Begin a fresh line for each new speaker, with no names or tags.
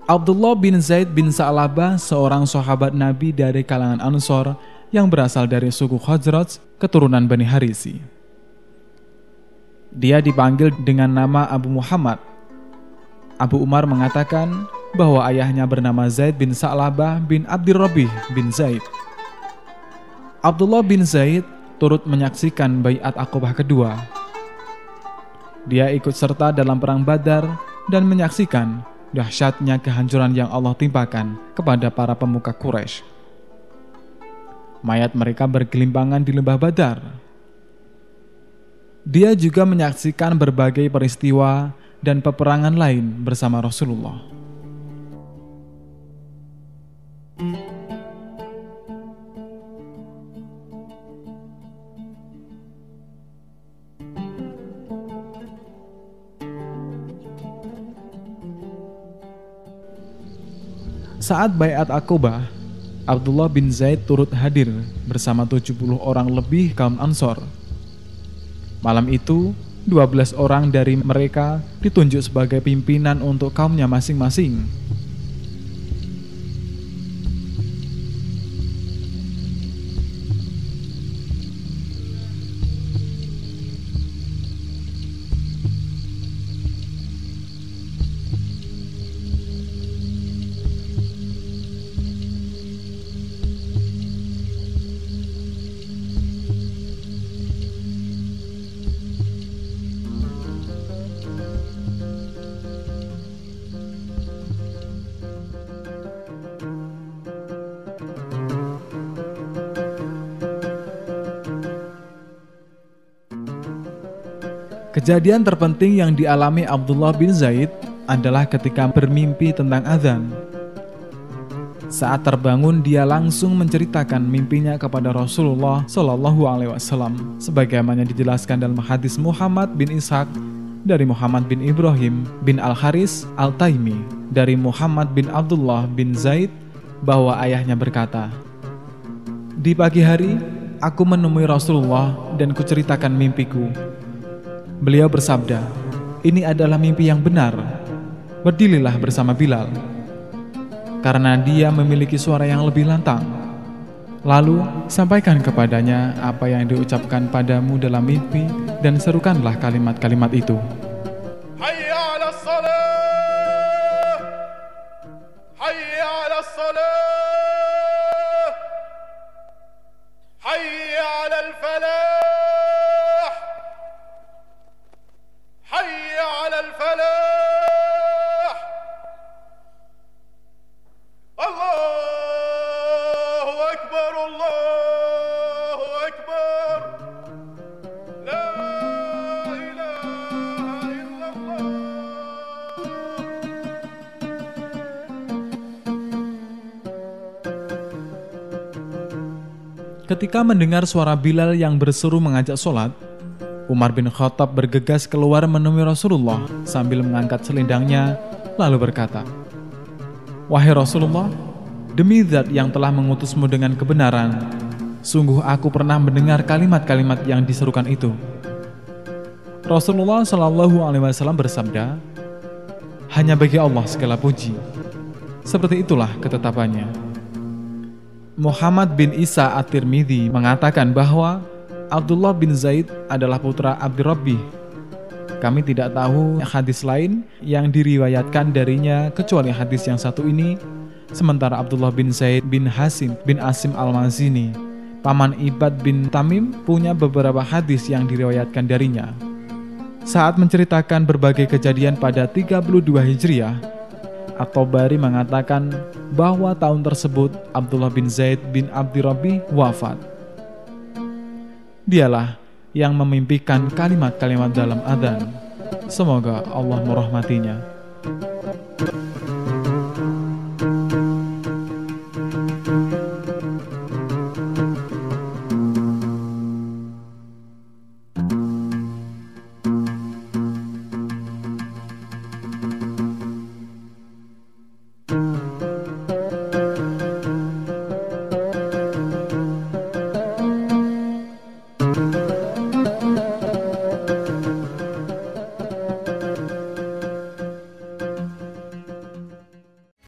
Abdullah bin Zaid bin Sa'labah, seorang sahabat Nabi dari kalangan Ansor yang berasal dari suku Khazraj, keturunan Bani Harisi. Dia dipanggil dengan nama Abu Muhammad. Abu Umar mengatakan bahwa ayahnya bernama Zaid bin Sa'labah bin Abdirrabih bin Zaid. Abdullah bin Zaid turut menyaksikan Bai'at Aqobah kedua. Dia ikut serta dalam perang Badar dan menyaksikan dahsyatnya kehancuran yang Allah timpakan kepada para pemuka Quraisy. Mayat mereka bergelimpangan di lembah Badar. Dia juga menyaksikan berbagai peristiwa dan peperangan lain bersama Rasulullah. Saat Bai'at Aqobah, Abdullah bin Zaid turut hadir bersama 70 orang lebih kaum Ansor. Malam itu, 12 orang dari mereka ditunjuk sebagai pimpinan untuk kaumnya masing-masing. Kejadian terpenting yang dialami Abdullah bin Zaid adalah ketika bermimpi tentang azan. Saat terbangun, dia langsung menceritakan mimpinya kepada Rasulullah Shallallahu Alaihi Wasallam, sebagaimana dijelaskan dalam hadis Muhammad bin Ishaq dari Muhammad bin Ibrahim bin Al-Haris Al-Taimi dari Muhammad bin Abdullah bin Zaid bahwa ayahnya berkata, "Di pagi hari, aku menemui Rasulullah dan kuceritakan mimpiku. Beliau bersabda, 'Ini adalah mimpi yang benar. Berdirilah bersama Bilal, karena dia memiliki suara yang lebih lantang. Lalu sampaikan kepadanya apa yang diucapkan padamu dalam mimpi dan serukanlah kalimat-kalimat itu.'"
Hayya 'alas salah, hayya 'alas salah, hayya 'alal falah, hayya 'alal falah. Allahu akbar, Allahu akbar. La ilaha illallah.
Ketika mendengar suara Bilal yang berseru mengajak sholat, Umar bin Khattab bergegas keluar menemui Rasulullah sambil mengangkat selendangnya, lalu berkata, "Wahai Rasulullah, demi Zat yang telah mengutusmu dengan kebenaran, sungguh aku pernah mendengar kalimat-kalimat yang diserukan itu." Rasulullah Shallallahu Alaihi Wasallam bersabda, "Hanya bagi Allah segala puji. Seperti itulah ketetapannya." Muhammad bin Isa At-Tirmidzi mengatakan bahwa Abdullah bin Zaid adalah putra Abdirrabih. Kami tidak tahu hadis lain yang diriwayatkan darinya kecuali hadis yang satu ini, sementara Abdullah bin Zaid bin Hasim bin Asim al-Mazini, paman Ibad bin Tamim, punya beberapa hadis yang diriwayatkan darinya. Saat menceritakan berbagai kejadian pada 32 Hijriah, At-Tabari mengatakan bahwa tahun tersebut Abdullah bin Zaid bin Abdirrabih wafat. Dialah yang memimpikan kalimat-kalimat dalam adzan. Semoga Allah merahmatinya.